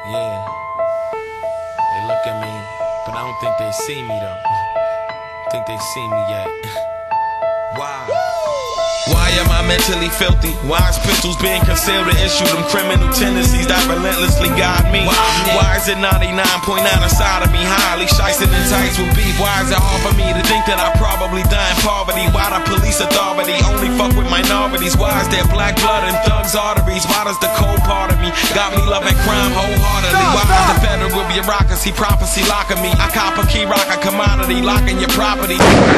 Yeah, they look at me, but I don't think they see me though. Think they see me yet. Why? Why am I mentally filthy? Why is pistols being concealed to issue them criminal tendencies that relentlessly guide me? Why is it 99.9 inside of me, highly shicing and tights with beef? Why is it hard for me to think that I probably die in poverty? Why the police authority only fuck with minorities? Why is there black blood in thugs' arteries? Why does the cold part of me got me loving crime wholeheartedly? Why is the federal bureaucracy prophecy locking me? I cop a key, rock a commodity, locking your property.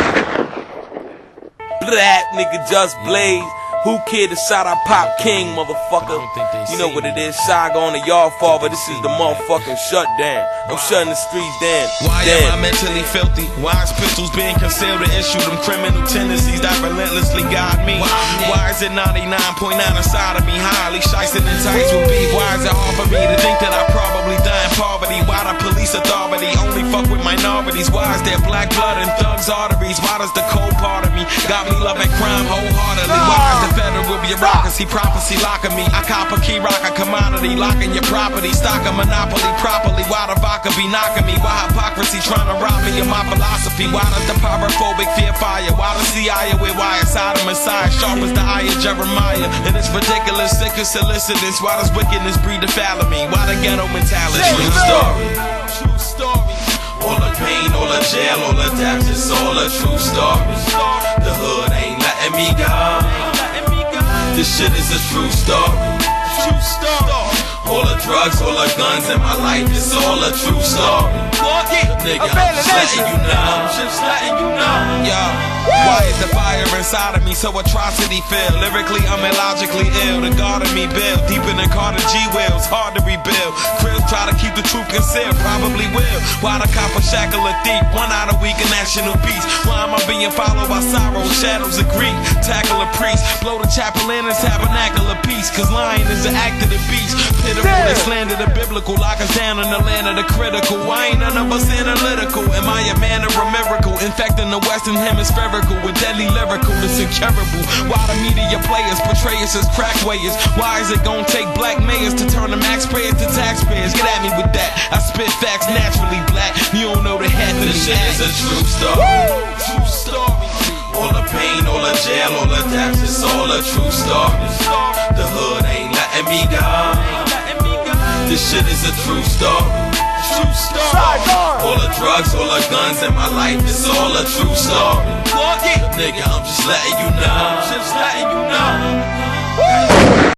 That nigga just blaze. Who kid the shot I Pop King, motherfucker? You know what it is, Saga on the yard father. This is the motherfucking shutdown. I'm shutting the streets down. Why am I mentally filthy? Why is pistols being concealed to issue them criminal tendencies that relentlessly guide me? Why is it 99.9 inside of me, highly shicing and tights with beef? Why is it hard for me to think that I probably die in poverty? Why the police authority only fuck with minorities? Why is there black blood in thugs' arteries? Why does the cold part of me got me loving crime wholeheartedly? Why is the federal bureaucracy prophecy locking me? I cop a key, rock a commodity, locking your property, stock a monopoly properly. Why the vodka be knocking me? Why hypocrisy trying to rob me of my philosophy? Why does the pyrophobic fear fire? Why the CIA with wire side of Messiah, sharp as the eye of Jeremiah? And it's ridiculous, sick of solicitous. Why does wickedness breed the me? Why the ghetto mentality? True story. True story. All the pain, all the jail, all the death, it's all a true story. The hood ain't letting me go. This shit is a true story. True story. All the drugs, all the guns in my life, it's all a true story. Nigga, I'm just letting you know. Just letting you know. Why is the fire inside of me so atrocity filled? Lyrically, I'm illogically ill. The God of me built deep in the Carter G wheels, hard to rebuild. Krills try to keep the truth concealed, probably will. Why the copper shackle a thief? One out a week in national peace. Why am I being followed by sorrow, shadows of grief? Tackle a priest, blow the chapel in and tabernacle of peace. Cause lying is the act of the beast. Pitiful, they slander the biblical, lock us down in the land of the critical. Why ain't none of us analytical? Am I a man or a miracle? Infecting the western hemisphere with deadly lyrical, it's incurable. Why the media players portray us as crack weighers? Why is it gonna take black mayors to turn the max payers to taxpayers? Get at me with that. I spit facts naturally black. You don't know the half of this shit is a true story. True story. All the pain, all the jail, all the death, it's all a true story. The hood ain't letting me go. This shit is a true story. True story. All the drugs, all the guns in my life, it's all a true story. Nigga, I'm just letting you know. Just letting you know.